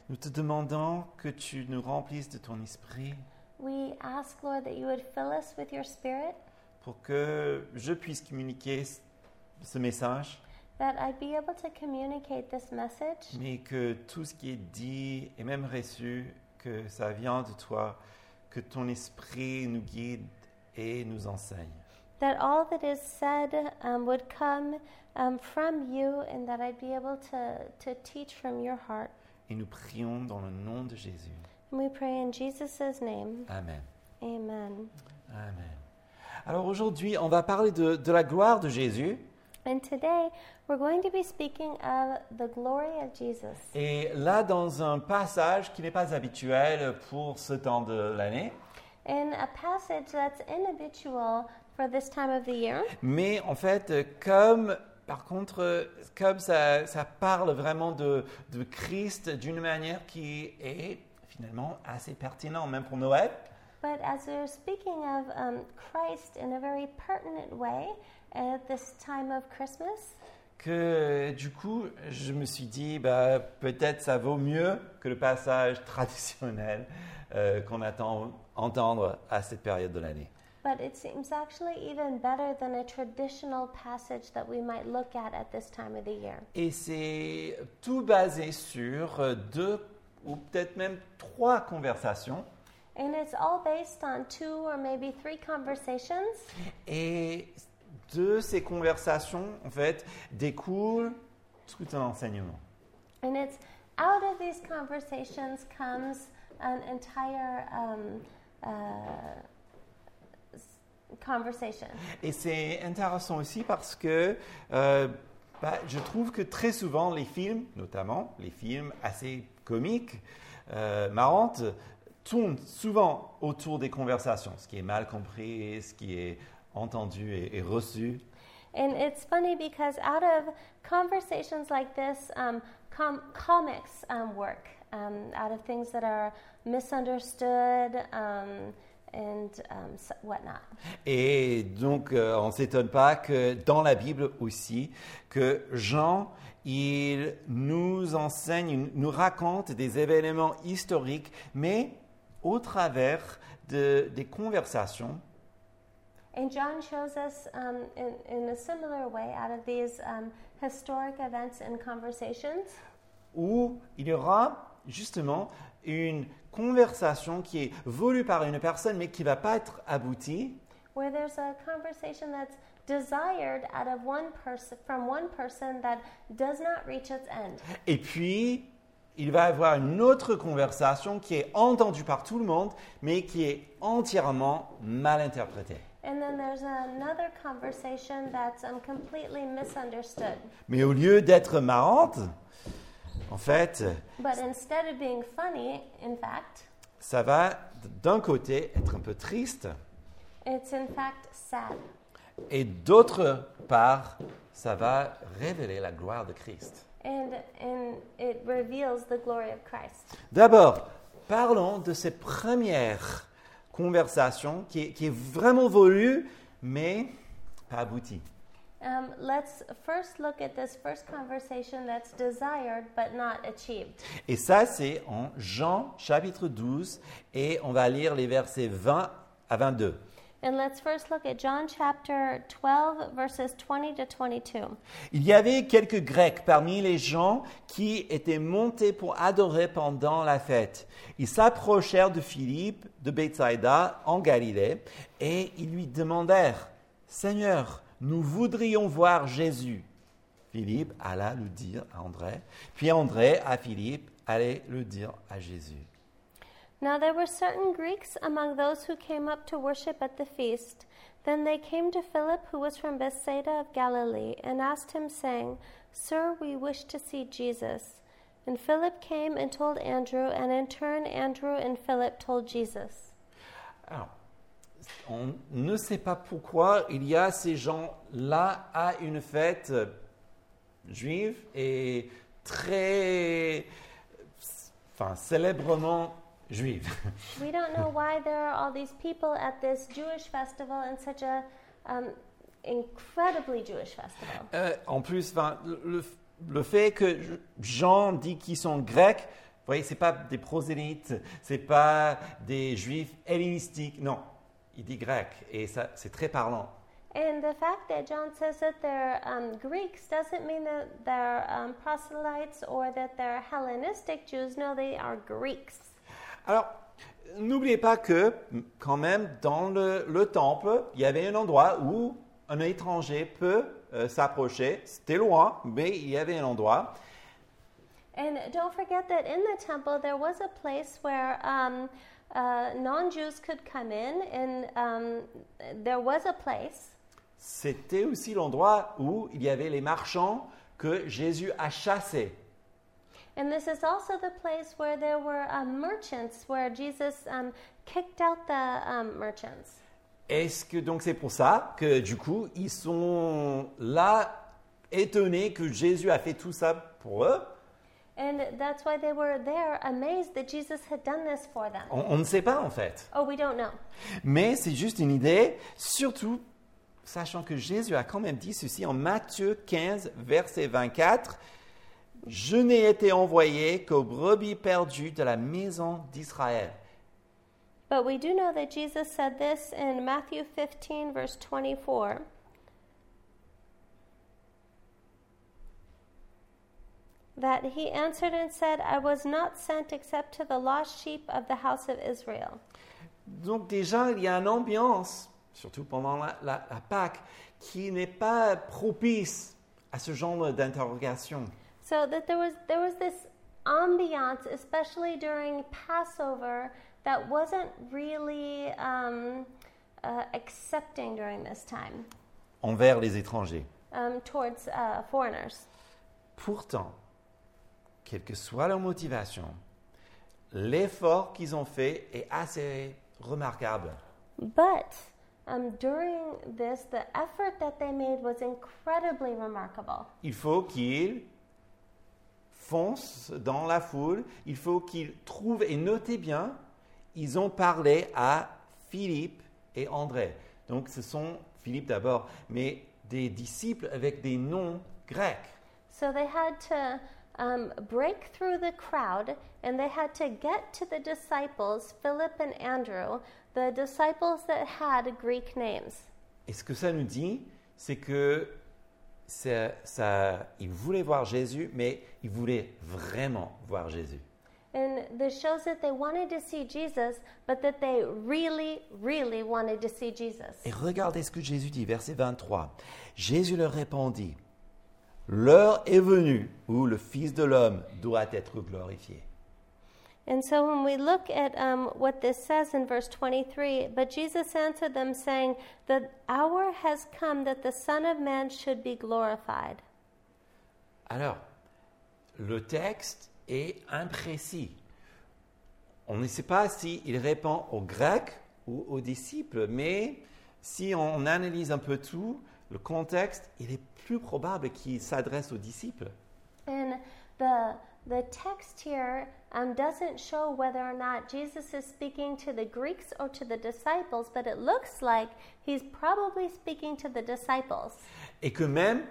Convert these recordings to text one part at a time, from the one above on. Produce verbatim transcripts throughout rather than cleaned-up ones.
Nous te demandons que tu nous remplisses de ton esprit We ask, Lord, that you would fill us with your Spirit, pour que je puisse communiquer ce- ce message, that I'd be able to communicate this message, mais que tout ce qui est dit et même reçu, que ça vient de toi, que ton esprit nous guide et nous enseigne. that all that is said um, would come um, from you, and that I'd be able to, to teach from your heart. Et nous prions dans le nom de Jésus. And we pray in Jesus' name. Amen. Amen. Amen. Alors aujourd'hui, on va parler de, de la gloire de Jésus. And today, we're going to be speaking of the glory of Jesus. Et là, dans un passage qui n'est pas habituel pour ce temps de l'année, In a passage that's inhabitual for this time of the year, mais en fait, comme, par contre, comme ça, ça parle vraiment de, de Christ d'une manière qui est finalement assez pertinente, même pour Noël, but as we're speaking of um, Christ in a very pertinent way at this time of Christmas, que du coup, je me suis dit, bah, peut-être ça vaut mieux que le passage traditionnel euh, qu'on attend entendre à cette période de l'année. but it seems actually even better than a traditional passage that we might look at at this time of the year. Et c'est tout basé sur euh, deux ou peut-être même trois conversations. And it's all based on two or maybe three conversations. Et de ces conversations, en fait, découle tout un enseignement. And it's out of these conversations comes an entire um, uh, s- conversation. Et c'est intéressant aussi parce que euh, bah, je trouve que très souvent les films, notamment les films assez comiques, euh, marrantes, tournent souvent autour des conversations, ce qui est mal compris, ce qui est entendu et, et reçu. And it's funny because out of conversations like this, um, com- comics um, work, um, out of things that are misunderstood um, and um, s- whatnot. Et donc, euh, on ne s'étonne pas que dans la Bible aussi, que Jean, il nous enseigne, il nous raconte des événements historiques, mais au travers de, des conversations And John shows us um, in, in a similar way out of these um, historic events and conversations où il y aura justement une conversation qui est voulue par une personne, mais qui ne va pas être aboutie. where there's a conversation that's desired out of one person from one person that does not reach its end. Et puis, il va y avoir une autre conversation qui est entendue par tout le monde, mais qui est entièrement mal interprétée. And then there's another conversation that's um, completely misunderstood. Mais au lieu d'être marrante, en fait, But instead of being funny, in fact, ça va d'un côté être un peu triste, it's in fact sad. et d'autre part, ça va révéler la gloire de Christ. And, and it reveals the glory of Christ. D'abord, parlons de ces premières conversations qui est, qui est vraiment voulue, mais pas aboutie. Um, let's first look at this first conversation that's desired but not achieved. Et ça, c'est en Jean chapitre douze, et on va lire les versets vingt à vingt-deux. And let's first look at John chapter twelve, verses twenty to twenty-two. Il y avait quelques Grecs parmi les gens qui étaient montés pour adorer pendant la fête. Ils s'approchèrent de Philippe de Bethsaïda en Galilée et ils lui demandèrent « Seigneur, nous voudrions voir Jésus. » Philippe alla le dire à André, puis André à Philippe allait le dire à Jésus. Now there were certain Greeks among those who came up to worship at the feast. Then they came to Philip, who was from Bethsaida of Galilee, and asked him, saying, Sir, we wish to see Jesus. And Philip came and told Andrew, and in turn Andrew and Philip told Jesus. Alors, on ne sait pas pourquoi il y a ces gens-là à une fête juive et très, enfin, célèbrement juive. We don't know why there are all these people at this Jewish festival and such a um, incredibly Jewish festival. Euh, en plus, enfin, le, le fait que Jean dit qu'ils sont grecs, voyez, ce n'est pas des prosélytes, ce n'est pas des juifs hellénistiques, non, il dit grec, et ça, c'est très parlant. And the fact that John says that they're um, Greeks doesn't mean that they're um, proselytes or that they're Hellenistic Jews. No, they are Greeks. Alors, n'oubliez pas que, quand même, dans le, le temple, il y avait un endroit où un étranger peut euh, s'approcher. C'était loin, mais il y avait un endroit. And don't forget that in the temple there was a place where um, uh, non-Jews could come in, and um, there was a place. C'était aussi l'endroit où il y avait les marchands que Jésus a chassés. And this is also the place where there were um, merchants, where Jesus um, kicked out the um, merchants. Est-ce que donc c'est pour ça que du coup ils sont là étonnés que Jésus a fait tout ça pour eux? And that's why they were there, amazed that Jesus had done this for them. On, on ne sait pas en fait. Oh, we don't know. Mais c'est juste une idée, surtout sachant que Jésus a quand même dit ceci en Matthieu quinze, verset vingt-quatre. « Je n'ai été envoyé qu'aux brebis perdues de la maison d'Israël. » But we do know that Jesus said this in Matthew fifteen, verse twenty-four. That he answered and said, I was not sent except to the lost sheep of the house of Israel. Donc déjà, il y a une ambiance, surtout pendant la, la, la Pâque, qui n'est pas propice à ce genre d'interrogation. So that there was there was this ambiance, especially during Passover, that wasn't really um, uh, accepting during this time Envers les étrangers. um, towards uh, foreigners. Pourtant, quelle que soit leur motivation, l'effort qu'ils ont fait est assez remarquable. But um, during this, the effort that they made was incredibly remarkable. Il faut qu'ils foncent dans la foule, il faut qu'ils trouvent, et notez bien, ils ont parlé à Philippe et André. Donc ce sont, Philippe d'abord, mais des disciples avec des noms grecs. So they had to um, break through the crowd, and they had to get to the disciples, Philip and Andrew, the disciples that had Greek names. Et ce que ça nous dit, c'est que ça, ça, ils voulaient voir Jésus, mais ils voulaient vraiment voir Jésus. And this shows that they wanted to see Jesus, but that they really, really wanted to see Jesus. Et regardez ce que Jésus dit, verset vingt-trois. Jésus leur répondit, « L'heure est venue où le Fils de l'homme doit être glorifié. » And so when we look at um, what this says in verse twenty-three, but Jesus answered them, saying, The hour has come that the Son of Man should be glorified. Alors, le texte est imprécis. On ne sait pas s'il répond aux Grecs ou aux disciples, mais si on analyse un peu tout, le contexte, il est plus probable qu'il s'adresse aux disciples. And the the text here um, doesn't show whether or not Jesus is speaking to the Greeks or to the disciples, but it looks like he's probably speaking to the disciples. Et que même,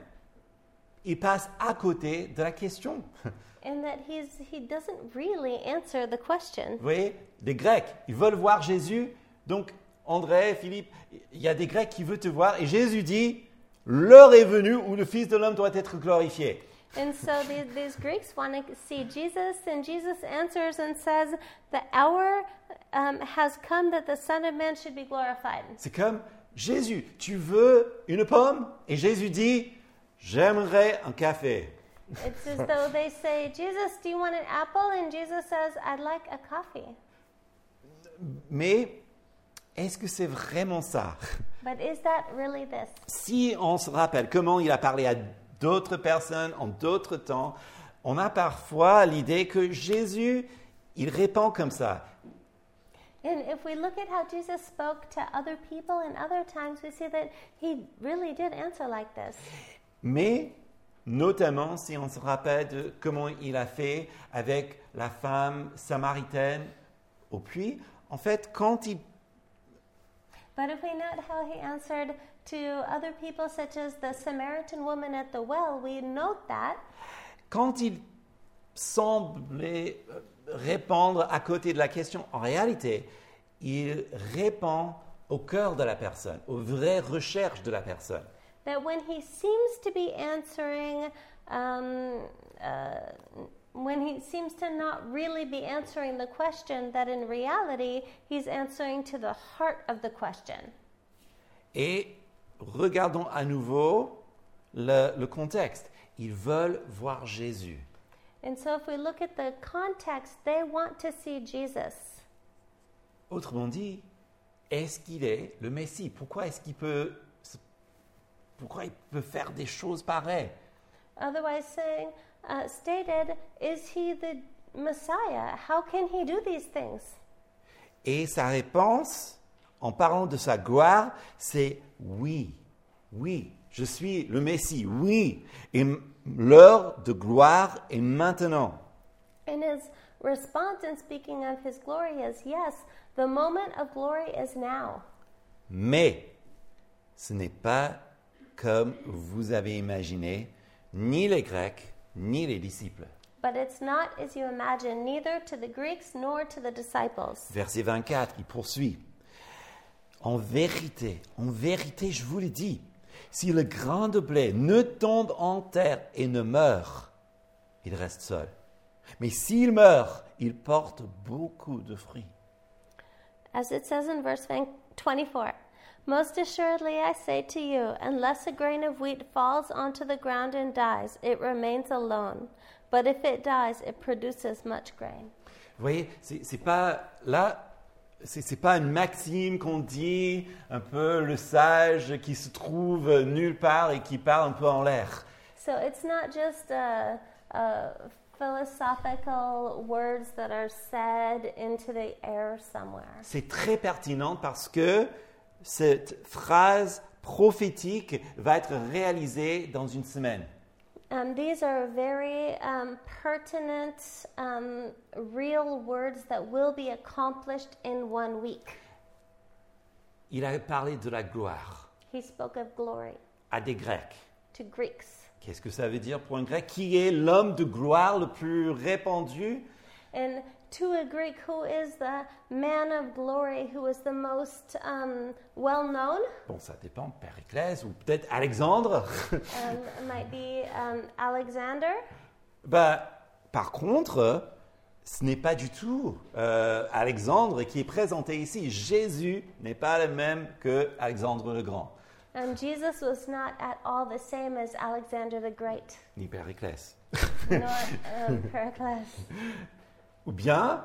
il passe à côté de la question. And that he's he doesn't really answer the question. Vous voyez, des Grecs, ils veulent voir Jésus. Donc, André, Philippe, il y a des Grecs qui veulent te voir. Et Jésus dit, l'heure est venue où le Fils de l'homme doit être glorifié. And so these, these Greeks want to see Jesus, and Jesus answers and says, the hour um, has come that the Son of Man should be glorified. C'est comme, Jésus, tu veux une pomme? Et Jésus dit, j'aimerais un café. It's as though they say, Jesus, do you want an apple? And Jesus says, I'd like a coffee. Mais est-ce que c'est vraiment ça? But is that really this? Si on se rappelle comment il a parlé à d'autres personnes en d'autres temps, on a parfois l'idée que Jésus, il répond comme ça. And if we look at how Jesus spoke to other people in other times, we see that he really did answer like this. Mais notamment si on se rappelle de comment il a fait avec la femme samaritaine au puits, en fait, quand il But if we note how he answered to other people, such as the Samaritan woman at the well, we note that Quand il semblait répondre à côté de la question. En réalité, il répond au cœur de la personne, aux vraies recherches de la personne. That when he seems to be answering, um, uh, when he seems to not really be answering the question, that in reality, he's answering to the heart of the question. Et regardons à nouveau le, le contexte. Ils veulent voir Jésus. And so if we look at the context, they want to see Jesus. Autrement dit, est-ce qu'il est le Messie? Pourquoi est-ce qu'il peut, pourquoi il peut faire des choses pareilles? Otherwise saying, uh, stated, is he the Messiah? How can he do these things? Et sa réponse, en parlant de sa gloire, c'est oui, oui, je suis le Messie, oui. Et l'heure de gloire est maintenant. And his response in speaking of his glory is, yes, the moment of glory is now. Mais ce n'est pas comme vous avez imaginé, ni les Grecs, ni les disciples. But it's not as you imagine, neither to the Greeks nor to the disciples. Verset vingt-quatre, il poursuit. En vérité, en vérité, je vous le dis, si le grain de blé ne tombe en terre et ne meurt, il reste seul. Mais s'il meurt, il porte beaucoup de fruits. As it says in verse twenty-four, most assuredly I say to you, unless a grain of wheat falls onto the ground and dies, it remains alone. But if it dies, it produces much grain. Vous voyez, c'est, c'est pas là. C'est, c'est pas une maxime qu'on dit, un peu le sage qui se trouve nulle part et qui parle un peu en l'air. So it's not just a, a philosophical words that are said into the air somewhere. C'est très pertinent parce que cette phrase prophétique va être réalisée dans une semaine. Um, these are very um, pertinent, um, real words that will be accomplished in one week. Il a parlé de la gloire He spoke of glory à des Grecs. to Greeks. Qu'est-ce que ça veut dire pour un Grec? Qui est l'homme de gloire le plus répandu? And to a Greek, who is the man of glory, who is the most um, well known? Bon, ça dépend, Périclès ou peut-être Alexandre. Um, it might be um, Alexander. Ben, par contre, ce n'est pas du tout euh, Alexandre qui est présenté ici. Jésus n'est pas le même que Alexandre le Grand. Um, Jesus was not at all the same as Alexander the Great, Ni Périclès. nor um, Pericles. Ou bien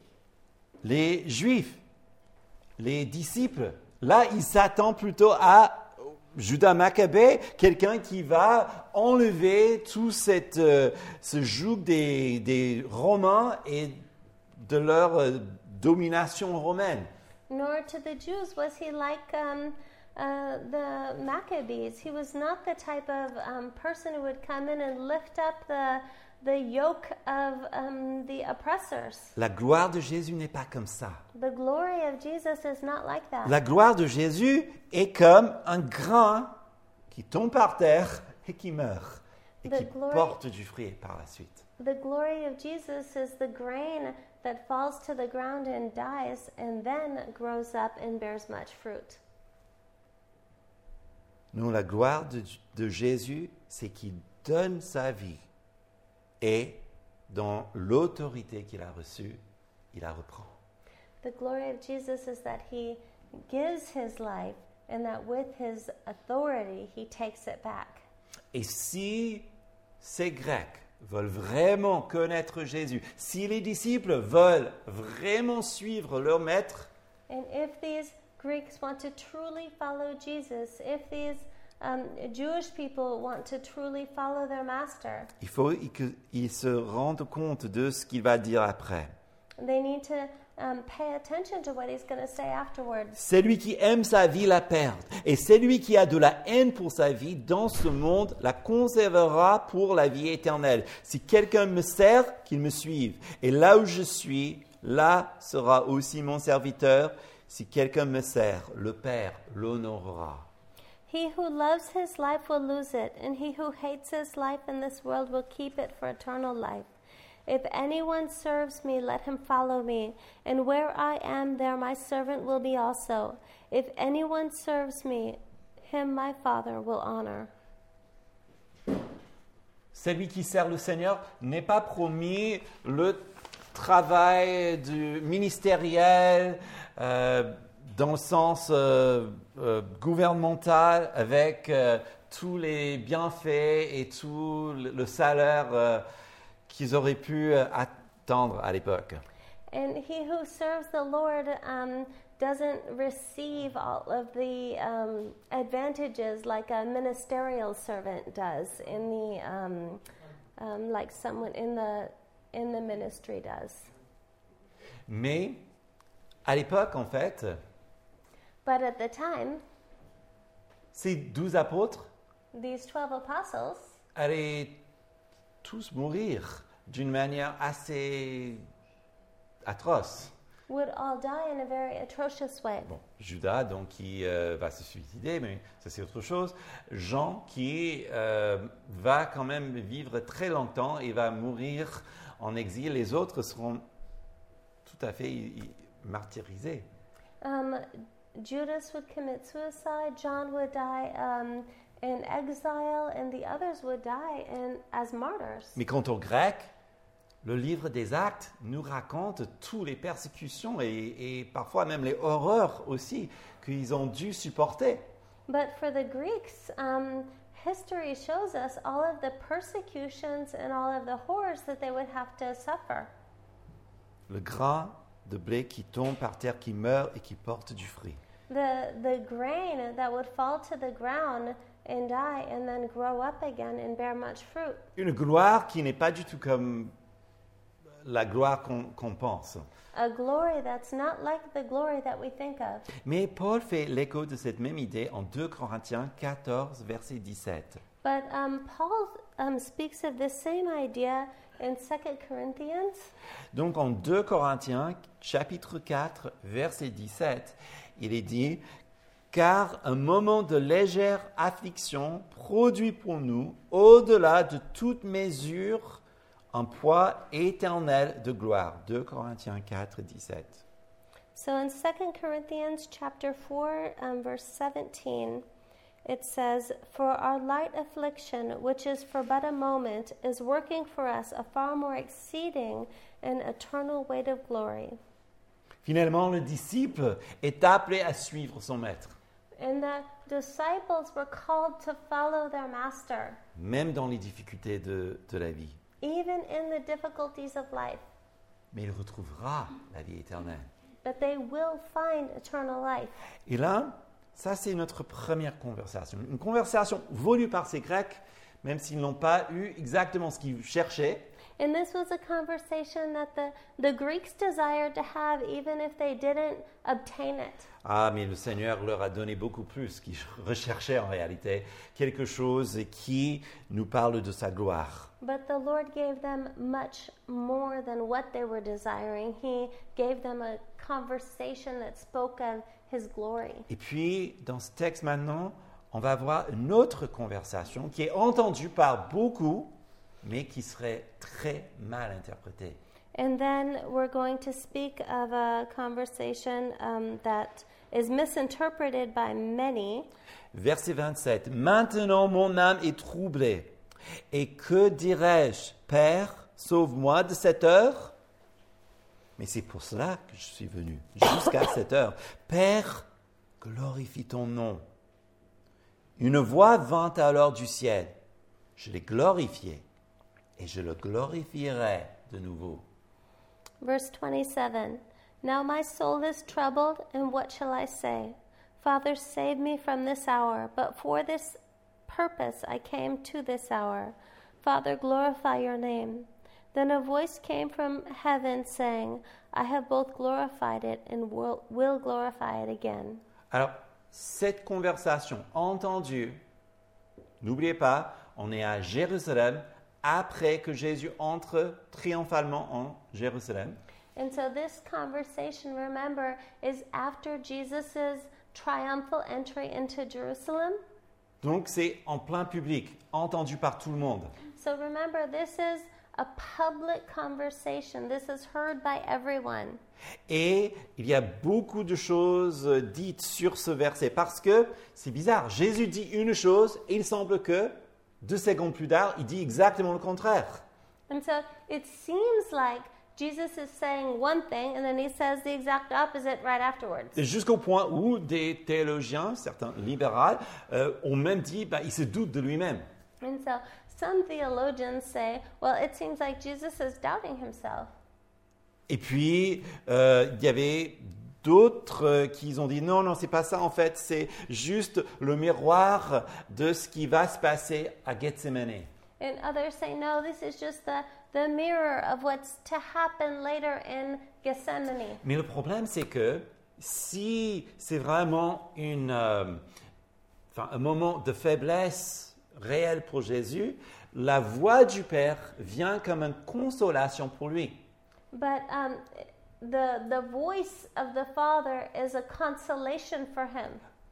les Juifs, les disciples. Là, ils s'attendent plutôt à Judas Maccabée, quelqu'un qui va enlever tout cette, euh, ce joug des, des Romains et de leur euh, domination romaine. Nor to the Jews was he like um, uh, the Maccabees. He was not the type of um, person who would come in and lift up the the yoke of um, the oppressors. La gloire de Jésus n'est pas comme ça. The glory of Jesus is not like that. La gloire de Jésus est comme un grain qui tombe par terre et qui meurt et The qui glory- porte du fruit par la suite. The glory of Jesus is the grain that falls to the ground and dies and then grows up and bears much fruit. Non, la gloire de, de Jésus, c'est qu'il donne sa vie et dans l'autorité qu'il a reçue, il la reprend. The glory of Jesus is that he gives his life and that with his authority he takes it back. Et si ces Grecs veulent vraiment connaître Jésus, si les disciples veulent vraiment suivre leur maître, And if these Greeks want to truly follow Jesus, if these um, Jewish people want to truly follow their master, il faut qu'ils se rendent compte de ce qu'il va dire après. they need to um, pay attention to what he's going to say afterwards. Celui qui aime sa vie la perd, et celui qui a de la haine pour sa vie dans ce monde la conservera pour la vie éternelle. Si quelqu'un me sert, qu'il me suive. Et là où je suis, là sera aussi mon serviteur. Si quelqu'un me sert, le Père l'honorera. He who loves his life will lose it, and he who hates his life in this world will keep it for eternal life. If anyone serves me, let him follow me, and where I am, there my servant will be also. If anyone serves me, him my Father will honor. Celui qui sert le Seigneur n'est pas promis le travail du ministériel euh, dans le sens euh, euh, gouvernemental avec euh, tous les bienfaits et tout le, le salaire euh, qu'ils auraient pu euh, attendre à l'époque. And he who serves the Lord um, doesn't receive all of the um, advantages like a ministerial servant does in the um, um, like someone in the in the ministry does. Mais à l'époque, en fait, But at the time, ces douze apôtres these twelve apostles allaient tous mourir d'une manière assez atroce. would all die in a very atrocious way. Bon, Judas, donc, qui euh, va se suicider, mais ça c'est autre chose. Jean, qui euh, va quand même vivre très longtemps et va mourir en exil. Les autres seront tout à fait i- i- martyrisés. Um, Judas would commit suicide. John would die um, in exile, and the others would die in, as martyrs. Mais quant aux Grecs, le livre des Actes nous raconte toutes les persécutions et, et parfois même les horreurs aussi qu'ils ont dû supporter. But for the Greeks, um, history shows us all of the persecutions and all of the horrors that they would have to suffer. Le grain de blé qui tombe par terre, qui meurt et qui porte du fruit. The, the grain that would fall to the ground and die and then grow up again and bear much fruit. Une gloire qui n'est pas du tout comme la gloire qu'on qu'on pense. A glory that's not like the glory that we think of. Mais Paul fait l'écho de cette même idée en deux Corinthiens quatorze, verset dix-sept. But um, Paul um, speaks of this same idea in Second Corinthians. Donc en deux Corinthiens, chapitre quatre, verset dix-sept, il est dit « Car un moment de légère affliction produit pour nous, au-delà de toute mesure, un poids éternel de gloire. » deux Corinthiens quatre, dix-sept. So in Second Corinthians chapter four, um, verse seventeen, it says, "For our light affliction, which is for but a moment, is working for us a far more exceeding and eternal weight of glory." Finalement, le disciple est appelé à suivre son maître, And the disciples were called to follow their master, même dans les difficultés de, de la vie. even in the difficulties of life. Mais il retrouvera la vie éternelle. But they will find eternal life. Et là, ça c'est notre première conversation. Une conversation voulue par ces Grecs, même s'ils n'ont pas eu exactement ce qu'ils cherchaient. And this was a conversation that the, the Greeks desired to have, even if they didn't obtain it. Ah, mais le Seigneur leur a donné beaucoup plus qu'ils recherchaient en réalité. Quelque chose qui nous parle de sa gloire. But the Lord gave them much more than what they were desiring. He gave them a conversation that spoke of His glory. Et puis, dans ce texte maintenant, on va voir une autre conversation qui est entendue par beaucoup, mais qui serait très mal interprétée. And then we're going to speak of a conversation um, that is misinterpreted by many. Verset vingt-sept. Maintenant mon âme est troublée. Et que dirais-je? Père, sauve-moi de cette heure. Mais c'est pour cela que je suis venu, jusqu'à cette heure. Père, glorifie ton nom. Une voix vint alors du ciel. Je l'ai glorifié et je le glorifierai de nouveau. Verse twenty-seven. Now my soul is troubled, and what shall I say? Father, save me from this hour. But for this purpose I came to this hour. Father, glorify your name. Then a voice came from heaven saying, I have both glorified it and will, will glorify it again. Alors, cette conversation entendue, n'oubliez pas, on est à Jérusalem après que Jésus entre triomphalement en Jérusalem. And so this conversation, remember, is after Jesus' triumphal entry into Jerusalem. Donc c'est en plein public, entendu par tout le monde. So remember, this is a public conversation. This is heard by everyone. Et il y a beaucoup de choses dites sur ce verset parce que c'est bizarre. Jésus dit une chose et il semble que deux secondes plus tard, il dit exactement le contraire. And so it seems like Jesus is saying one thing and then he says the exact opposite right afterwards. Et jusqu'au point où des théologiens, certains libéraux, euh, ont même dit bah, il se doute de lui-même. And so some theologians say, well, it seems like Jesus is doubting himself. Et puis, euh, il y avait d'autres euh, qui ont dit non, non, c'est pas ça en fait, c'est juste le miroir de ce qui va se passer à Gethsemane. And others say, no, this is just the, the mirror of what's to happen later in Gethsemane. Mais le problème, c'est que si c'est vraiment une, euh, enfin, un moment de faiblesse réelle pour Jésus, la voix du Père vient comme une consolation pour lui. But um, the, the voice of the Father is a consolation for him.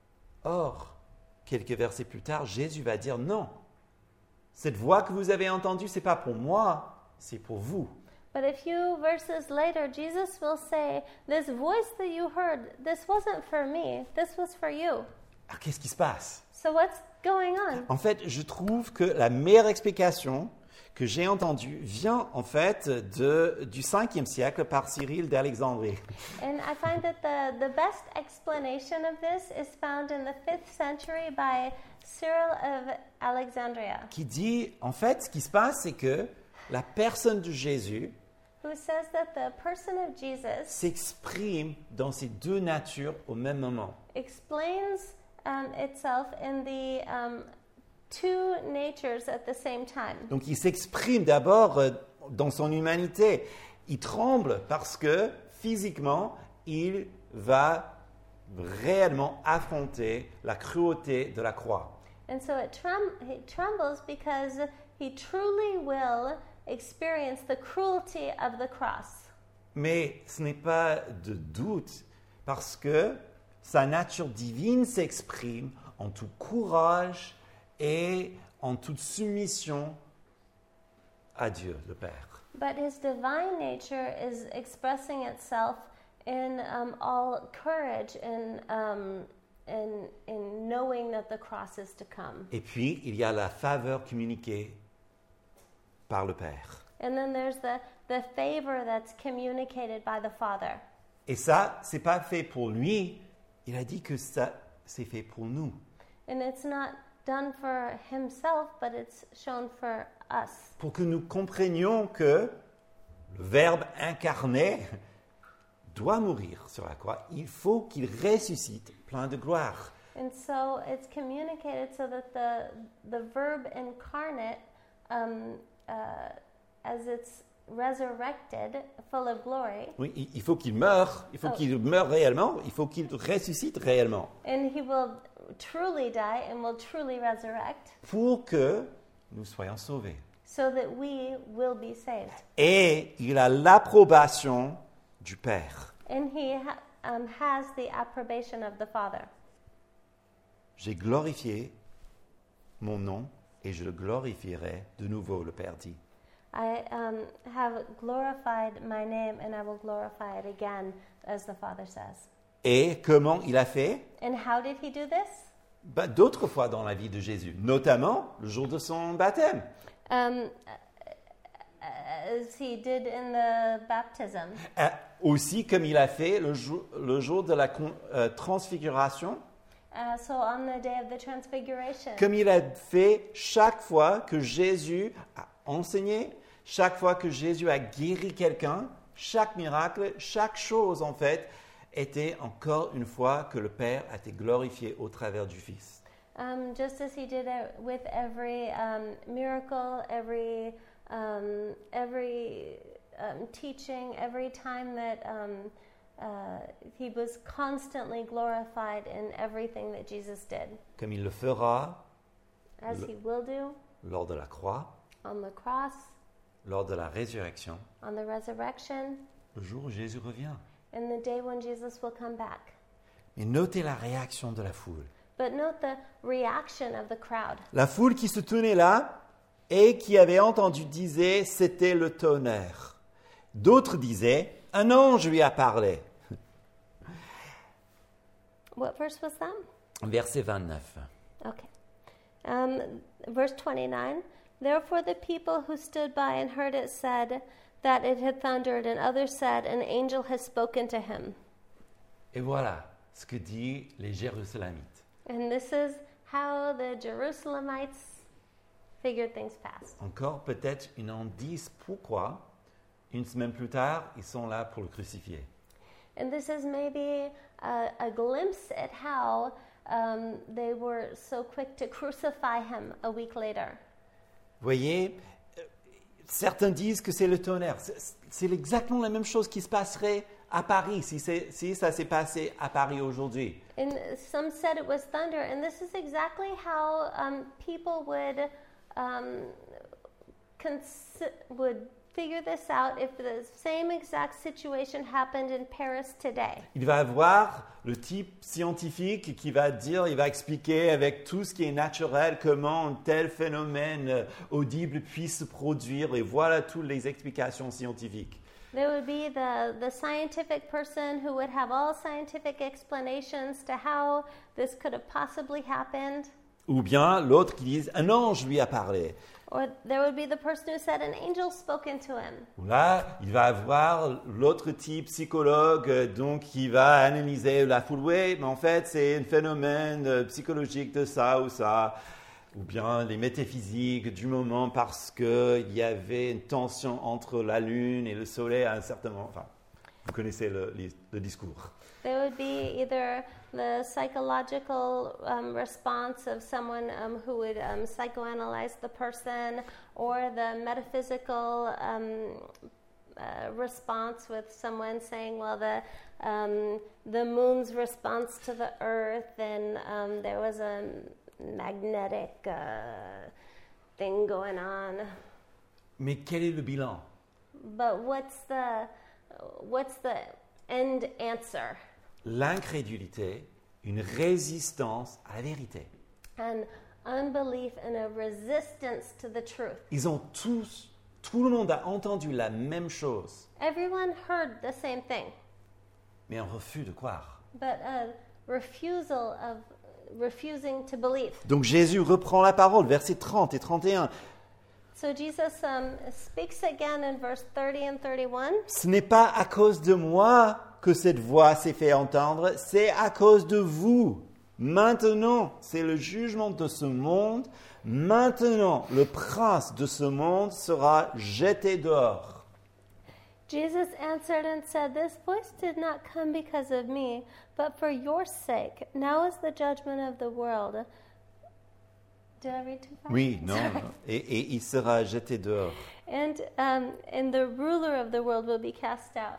Or, quelques versets plus tard, Jésus va dire non. Cette voix que vous avez entendue, c'est pas pour moi, c'est pour vous. But a few verses later, Jesus will say, this voice that you heard, this wasn't for me, this was for you. Alors, qu'est-ce qui se passe? So what's going on? En fait, je trouve que la meilleure explication que j'ai entendue vient en fait de, du cinquième siècle par Cyril d'Alexandrie. And I find that the, the best explanation of this is found in the fifth century by Cyril of Alexandria, Qui dit, en fait, ce qui se passe, c'est que la personne de Jésus who says that the person of Jesus s'exprime dans ces deux natures au même moment. explains um, itself in the um, two natures at the same time. Donc, il s'exprime d'abord euh, dans son humanité. Il tremble parce que physiquement, il va réellement affronter la cruauté de la croix. And so it trem- he trembles because he truly will experience the cruelty of the cross. Mais ce n'est pas de doute parce que sa nature divine s'exprime en tout courage et en toute soumission à Dieu, le Père. But his divine nature is expressing itself in um, all courage and um, in, in knowing that the cross is to come. Et puis, il y a la faveur communiquée par le Père. And then there's the, the favor that's communicated by the Father. Et ça, c'est pas fait pour lui. Il a dit que ça, c'est fait pour nous. And it's not done for himself, but it's shown for us. Pour que nous comprenions que le Verbe incarné doit mourir sur la croix. Il faut qu'il ressuscite plein de gloire. And so it's communicated so that the, the verb incarnate, um, uh, as it's resurrected, full of glory, Oui, il- il faut qu'il meure. Il faut Oh. qu'il meure réellement. Il faut qu'il ressuscite réellement. and he will truly die and will truly resurrect, Pour que nous soyons sauvés. so that we will be saved. Et il a l'approbation du Père. And he ha- um, has the approbation of the Father. J'ai glorifié mon nom et je le glorifierai de nouveau, le Père dit. I um, have glorified my name and I will glorify it again, as the Father says. Et comment il a fait? And how did he do this? Ben, d'autres fois dans la vie de Jésus, notamment le jour de son baptême. Um, as he did in the baptism. Euh, aussi comme il a fait le jour, le jour de la con- euh, transfiguration, Uh, so on the day of the transfiguration. comme il a fait chaque fois que Jésus a enseigné, chaque fois que Jésus a guéri quelqu'un, chaque miracle, chaque chose en fait, était encore une fois que le Père a été glorifié au travers du Fils. Um, just as he did it with every um, miracle, every um, every um, teaching, every time that um, uh, he was constantly glorified in everything that Jesus did, Comme il le fera as Le- he will do lors de la croix, on the cross, lors de la résurrection, on the resurrection, le jour où Jésus revient. and the day when Jesus will come back. Mais notez la réaction de la foule. But note the reaction of the crowd. La foule qui se tenait là et qui avaient entendu disaient c'était le tonnerre. D'autres disaient un ange lui a parlé. What verse was that? Verset vingt-neuf. Okay. Um, verse twenty-nine. Therefore the people who stood by and heard it said that it had thundered, and others said, an angel has spoken to him. Et voilà ce que disent les Jérusalemites. And this is how the Jerusalemites figured things past. Encore peut-être une indice pourquoi, une semaine plus tard, ils sont là pour le crucifier. And this is maybe a, a glimpse at how um, they were so quick to crucify him a week later. Vous voyez, certains disent que c'est le tonnerre. C'est, c'est exactement la même chose qui se passerait à Paris, si, c'est, si ça s'est passé à Paris aujourd'hui. And some said it was thunder, and this is exactly how um, people would um, cons- would figure this out if the same exact situation happened in Paris today. Il va avoir le type scientifique qui va dire, il va expliquer avec tout ce qui est naturel comment un tel phénomène audible puisse se produire, et voilà toutes les explications scientifiques. There would be the, the scientific person who would have all scientific explanations to how this could have possibly happened. Ou bien l'autre qui dit, un ange lui a parlé. Or there would be the person who said an angel spoken to him. Ou là, il va avoir l'autre type psychologue, euh, donc qui va analyser la foule. Oui, mais en fait, c'est un phénomène euh, psychologique de ça ou ça. Ou bien les métaphysiques du moment parce qu'il y avait une tension entre la Lune et le Soleil à un certain moment. Enfin, vous connaissez le, le, le discours. There would be either the psychological um, response of someone um, who would um, psychoanalyze the person, or the metaphysical um, uh, response with someone saying, well, the um, the moon's response to the earth, and um, there was a magnetic uh, thing going on. Mais quel est le bilan? But what's the what's the end answer? L'incrédulité, une résistance à la vérité. An unbelief and a resistance to the truth. Ils ont tous, tout le monde a entendu la même chose, Everyone heard the same thing, mais un refus de croire. but a refusal of refusing to believe. Donc Jésus reprend la parole, versets trente et trente et un. So Jesus um, speaks again in verse thirty and thirty-one. Ce n'est pas à cause de moi que cette voix s'est fait entendre, c'est à cause de vous. Maintenant, c'est le jugement de ce monde. Maintenant, le prince de ce monde sera jeté dehors. Jesus answered and said, "This voice did not come because of me, but for your sake. Now is the judgment of the world." Did I read too fast? Oui, non, Sorry. non. Et, et il sera jeté dehors. And um, and the ruler of the world will be cast out.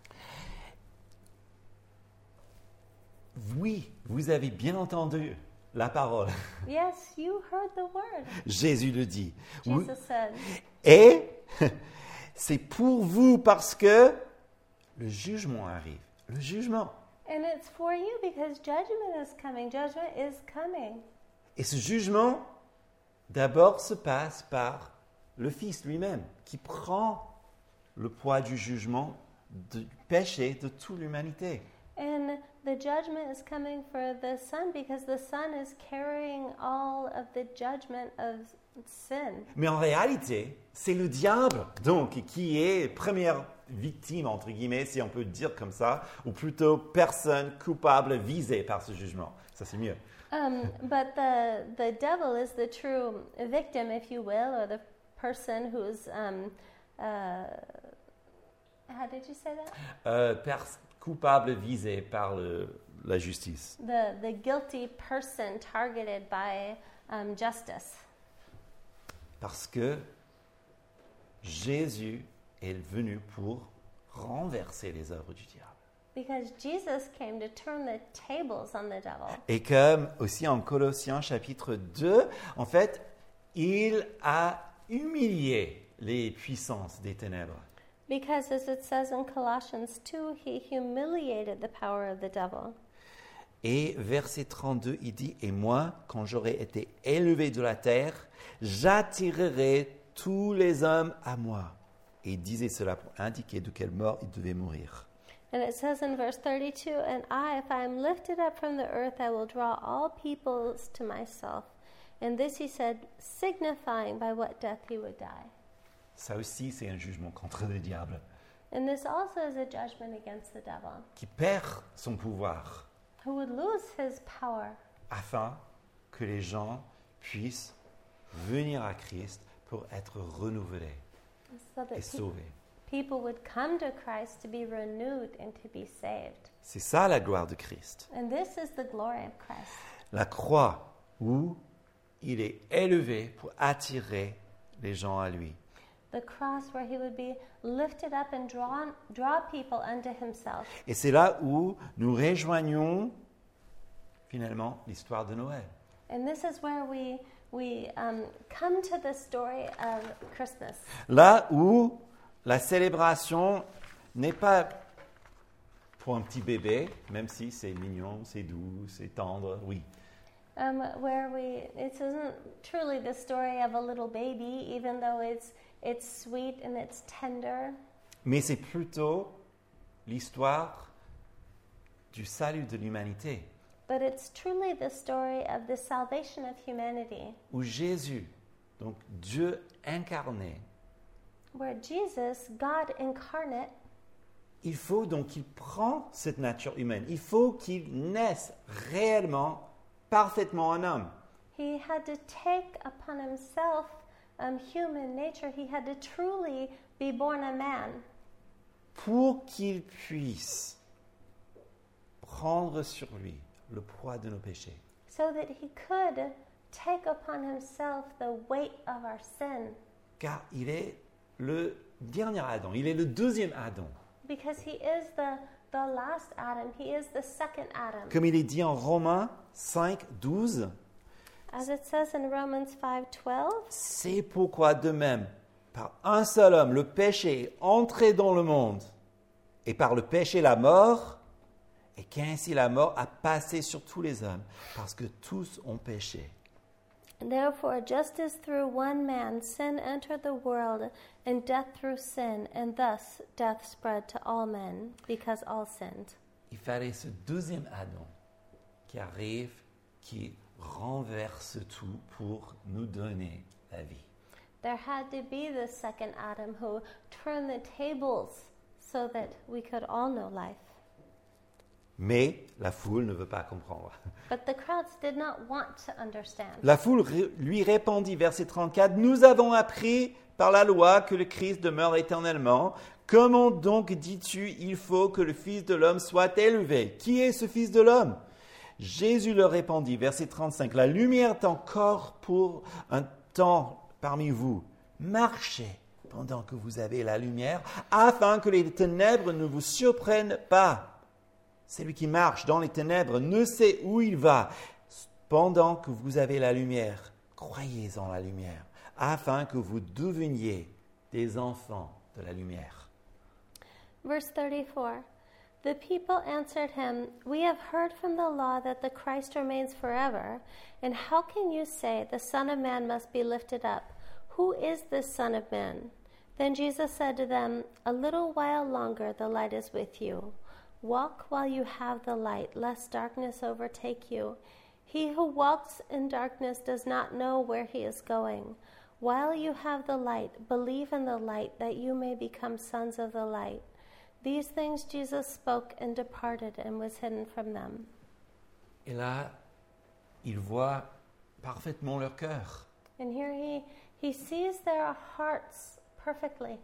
Oui, vous avez bien entendu la parole. Yes, you heard the word. Jésus le dit. Oui. Jesus said. Et c'est pour vous parce que le jugement arrive. Le jugement. And it's for you because judgment is coming. Judgment is coming. Et ce jugement, d'abord, se passe par le Fils lui-même, qui prend le poids du jugement, du péché de toute l'humanité. And the judgment is coming for the Son because the Son is carrying all of the judgment of sin. Mais en réalité, c'est le diable, donc, qui est première victime, entre guillemets, si on peut dire comme ça, ou plutôt personne coupable visée par ce jugement. Ça, c'est mieux. Um, but the the devil is the true victim, if you will, or the person who's um, uh, how did you say that? Euh, pers- coupable visé par le, la justice. The the guilty person targeted by um, justice. Parce que Jésus est venu pour renverser les œuvres du diable. Because Jesus came to turn the tables on the devil. Et comme aussi en Colossiens chapitre deux, en fait, il a humilié les puissances des ténèbres. Because as it says in Colossians two, he humiliated the power of the devil. Et verset trente-deux, il dit, « Et moi, quand j'aurai été élevé de la terre, j'attirerai tous les hommes à moi. » Et il disait cela pour indiquer de quelle mort il devait mourir. And it says in verse thirty-two, And I, if I am lifted up from the earth, I will draw all peoples to myself. And this he said, signifying by what death he would die. Ça aussi, c'est un jugement contre le diable, And this also is a judgment against the devil, qui perd son pouvoir who would lose his power, afin que les gens puissent venir à Christ pour être renouvelés so that et pe- sauvés. people would come to Christ to be renewed and to be saved. C'est ça la gloire de Christ. And this is the glory of Christ. La croix où il est élevé pour attirer les gens à lui. The cross where he would be lifted up and drawn, draw people unto himself. Et c'est là où nous rejoignons finalement l'histoire de Noël. And this is where we, we um, come to the story of Christmas. Là où la célébration n'est pas pour un petit bébé, même si c'est mignon, c'est doux, c'est tendre, oui. Um, where we, it isn't truly the story of a little baby, even though it's, it's sweet and it's tender. Mais c'est plutôt l'histoire du salut de l'humanité, But it's truly the story of the salvation of humanity, où Jésus, donc Dieu incarné, where Jesus, God incarnate, il faut donc qu'il prend cette nature humaine, il faut qu'il naisse réellement, parfaitement un homme. he had to take upon himself um, human nature. He had to truly be born a man pour qu'il puisse prendre sur lui le poids de nos péchés. so that he could take upon himself the weight of our sin. Car il est le dernier Adam, il est le deuxième Adam. Because he is the, the last Adam, he is the second Adam. Comme il est dit en Romains cinq, douze, As it says in Romans five twelve, c'est pourquoi de même, par un seul homme, le péché est entré dans le monde, et par le péché la mort, et qu'ainsi la mort a passé sur tous les hommes, parce que tous ont péché. therefore, just as through one man sin entered the world, and death through sin, and thus death spread to all men, because all sinned. Il fallait ce deuxième Adam qui arrive, qui renverse tout pour nous donner la vie. There had to be the second Adam who turned the tables so that we could all know life. Mais la foule ne veut pas comprendre. But the crowds did not want to understand. La foule ré- lui répondit, verset trente-quatre, « Nous avons appris par la loi que le Christ demeure éternellement. Comment donc dis-tu, il faut que le Fils de l'homme soit élevé? Qui est ce Fils de l'homme ?» Jésus leur répondit, verset trente-cinq, « La lumière est encore pour un temps parmi vous. Marchez pendant que vous avez la lumière, afin que les ténèbres ne vous surprennent pas. Celui qui marche dans les ténèbres ne sait où il va. Pendant que vous avez la lumière, croyez en la lumière, afin que vous deveniez des enfants de la lumière. » Verse thirty-four. The people answered him, We have heard from the law that the Christ remains forever, and how can you say the Son of Man must be lifted up? Who is this Son of Man? Then Jesus said to them, A little while longer the light is with you. Walk while you have the light, lest darkness overtake you. He who walks in darkness does not know where he is going. While you have the light, believe in the light, that you may become sons of the light. These things Jesus spoke and departed and was hidden from them. Et là, il voit parfaitement leur cœur. And here he, he sees their hearts perfectly.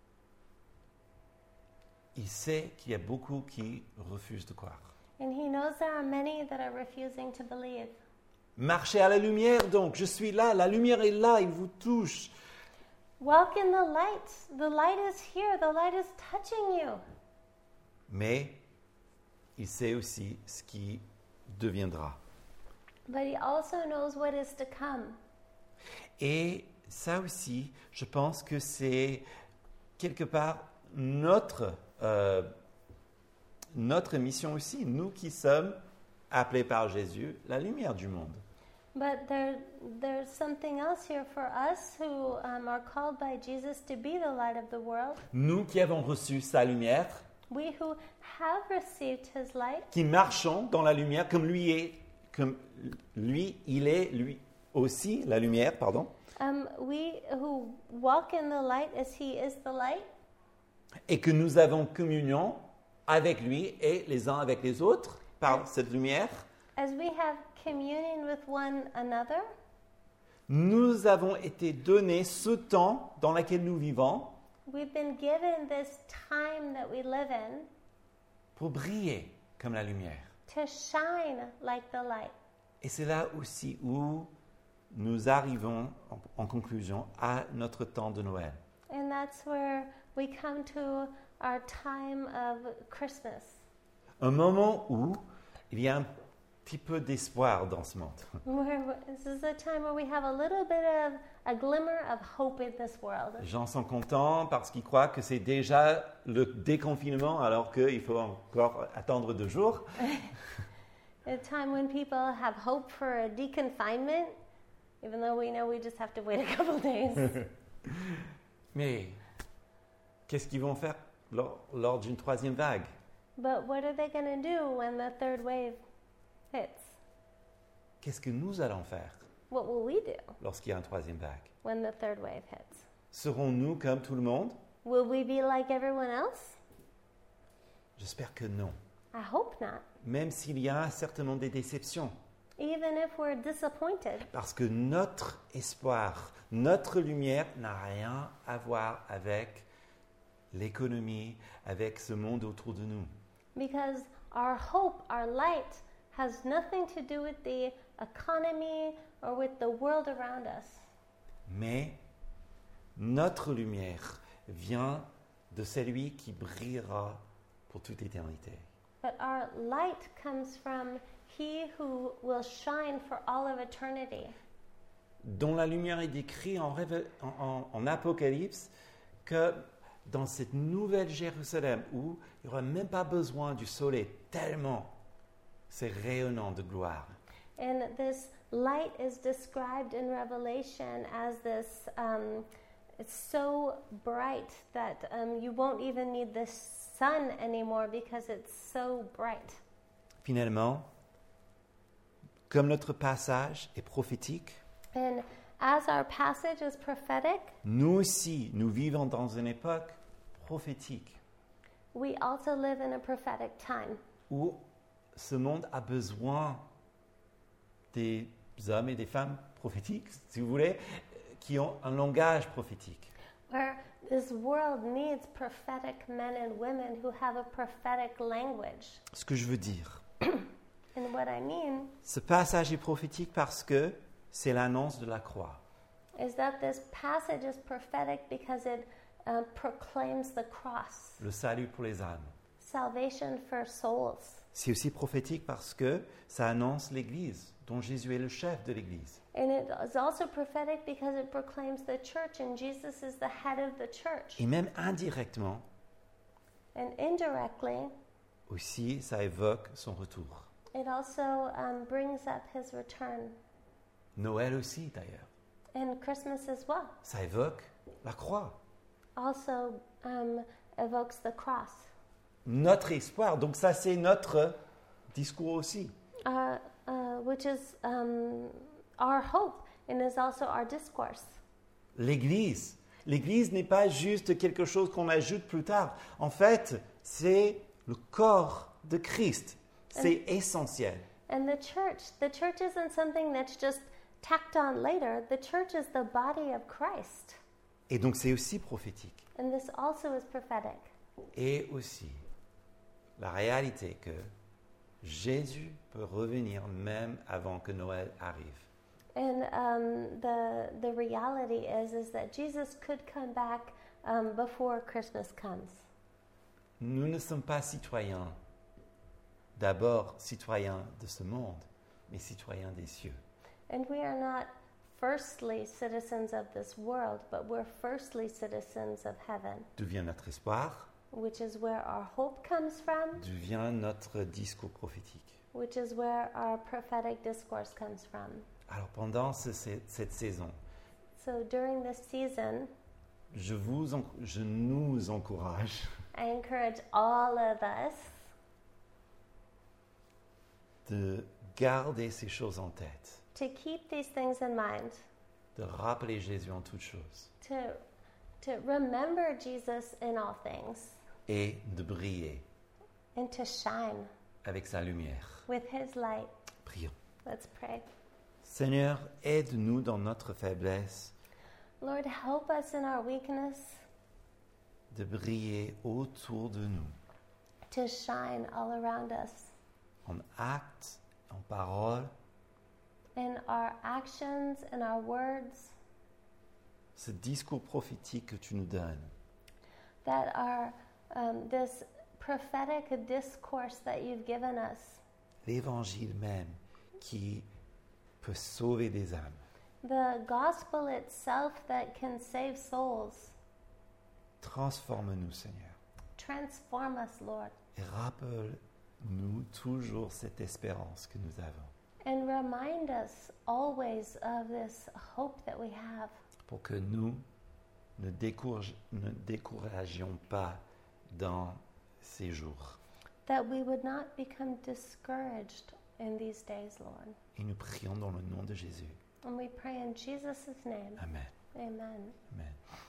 Il sait qu'il y a beaucoup qui refusent de croire. And he knows there are many that are refusing to believe. Marchez à la lumière donc, je suis là, la lumière est là, il vous touche. Walk in the light. The light is here. The light is touching you. Mais il sait aussi ce qui deviendra. But he also knows what is to come. Et ça aussi, je pense que c'est quelque part notre, euh, notre mission aussi, nous qui sommes appelés par Jésus la lumière du monde. But there, there's something else here for us who um, are called by Jesus to be the light of the world. Nous qui avons reçu sa lumière, We who have received his light, qui marchons dans la lumière comme lui est, comme lui, il est lui aussi la lumière, pardon, um, we who walk in the light as he is the light, et que nous avons communion avec lui et les uns avec les autres par cette lumière. as we have communion with one another, Nous avons été donnés ce temps dans lequel nous vivons we've been given this time that we live in pour briller comme la lumière. to shine like the light. Et c'est là aussi où nous arrivons, en, en conclusion, à notre temps de Noël. And that's where we come to our time of Christmas. Un moment où il y a un petit peu d'espoir dans ce monde. Where this is a time where we have a little bit of a glimmer of hope in this world. Les gens sont contents parce qu'ils croient que c'est déjà le déconfinement alors qu'il faut encore attendre deux jours. A time when people have hope for a deconfinement, even though we know we just have to wait a couple days. Mais qu'est-ce qu'ils vont faire lors, lors d'une troisième vague? But what are they going to do when the third wave hits? Qu'est-ce que nous allons faire What will we do lorsqu'il y a une troisième vague? when the third wave hits? Serons-nous comme tout le monde? Will we be like everyone else? J'espère que non. I hope not. Même s'il y a certainement des déceptions. Even if we're disappointed. Parce que notre espoir, notre lumière n'a rien à voir avec l'économie, avec ce monde autour de nous. Because our hope, our light, has nothing to do with the economy or with the world around us. Mais notre lumière vient de celui qui brillera pour toute éternité. But our light comes from He who will shine for all of eternity. Dont la lumière est décrite en, révé- en, en- en Apocalypse que dans cette nouvelle Jérusalem où il n'y aura même pas besoin du soleil tellement c'est rayonnant de gloire. And this light is described in Revelation as this, um, it's so bright that um, you won't even need the sun anymore because it's so bright. Finalement, comme notre passage est prophétique, And as our passage is prophetic, nous aussi, nous vivons dans une époque prophétique we also live in a prophetic time où ce monde a besoin des hommes et des femmes prophétiques, si vous voulez, qui ont un langage prophétique. where this world needs prophetic men and women who have a prophetic language. Ce que je veux dire, And what I mean ce passage est prophétique parce que c'est l'annonce de la croix. is that this passage is prophetic because it uh, proclaims the cross, Le salut pour les âmes. salvation for souls. C'est aussi prophétique parce que ça annonce l'Église, dont Jésus est le chef de l'Église. And it is also prophetic because it proclaims the church, and Jesus is the head of the church. Et même indirectement, And indirectly, aussi, ça évoque son retour. it also um, brings up his return. Noël aussi, d'ailleurs. And Christmas as well Ça évoque la croix. also um, evokes the cross, Notre espoir. Donc ça, c'est notre discours aussi. uh, uh, which is um, our hope and is also our discourse. L'Église. L'Église n'est pas juste quelque chose qu'on ajoute plus tard. En fait, c'est le corps de Christ. C'est essentiel. And the church, the church isn't something that's just tacked on later. The church is the body of Christ. Et donc c'est aussi prophétique. And this also is prophetic. Et aussi la réalité que Jésus peut revenir même avant que Noël arrive. And um, the the reality is is that Jesus could come back um, before Christmas comes. Nous ne sommes pas citoyens, d'abord citoyens de ce monde, mais citoyens des cieux. And we are not firstly citizens of this world, but we're firstly citizens of heaven, D'où vient notre espoir? which is where our hope comes from, D'où vient notre discours prophétique? which is where our prophetic discourse comes from. Alors pendant ce- ce- cette saison, So during this season, je, vous en- je nous encourage I encourage all of us de garder ces choses en tête, to keep these things in mind, de rappeler Jésus en toutes choses to, to remember Jesus in all things, et de briller and to shine avec sa lumière. with his light. Prions. Let's pray. Seigneur, aide-nous dans notre faiblesse Lord, help us in our weakness de briller autour de nous, to shine all around us, en actes, en paroles. in our actions, in our words, Ce discours prophétique que tu nous donnes, that are um, this prophetic discourse that you've given us, l'évangile même qui peut sauver des âmes. the gospel itself that can save souls. Transforme-nous, Seigneur, Transform us, Lord, et rappelle-nous toujours cette espérance que nous avons, and remind us always of this hope that we have, pour que nous ne, décourage- ne découragions pas dans ces jours. that we would not become discouraged in these days, Lord. Et nous prions dans le nom de Jésus. And we pray in Jesus' name. Amen. Amen. Amen.